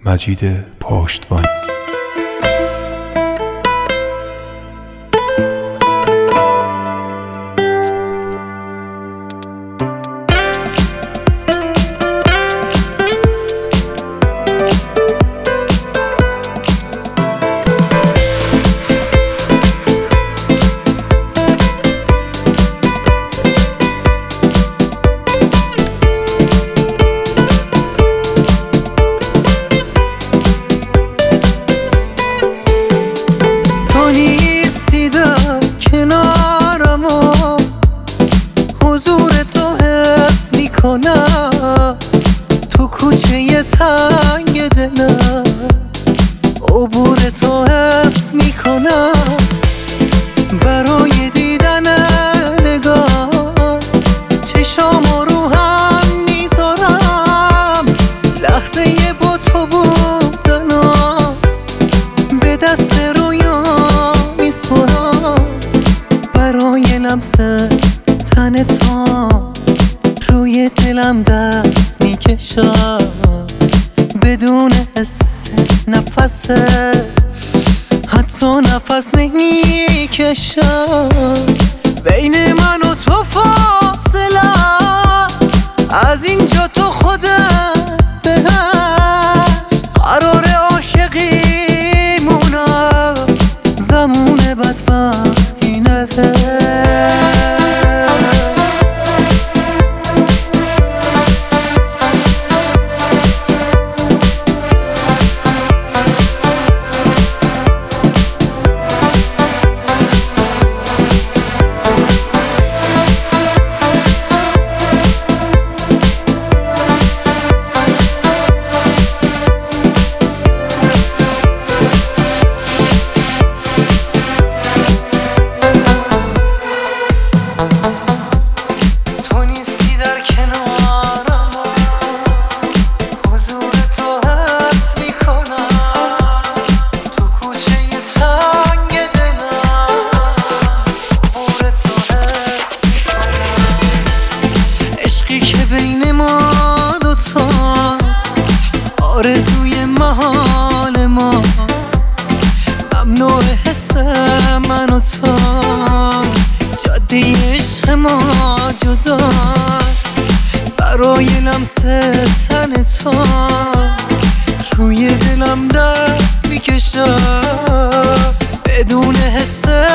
مجید پشتوانی. تو کوچه تنگ دلم عبور تو حس میکنم، برای دیدن نگاه چشامو رو هم میذارم، لحظه با تو بودنم به دست رویا میسپرم، برای لمس تن تو روی دلم دست میکشم، بدون حس نفس حتی نفس نمیکشم، بین من و تو فاصله است، از اینجا تو خودت بهر قرار عاشقی مونم، زمان بدبختی نفر بین ما دوتاست، آرزوی محال ماست، ممنوع حس من و تو، جاده عشق ما جداست، برای لمس تن تو روی دلم دست میکشم، بدون حس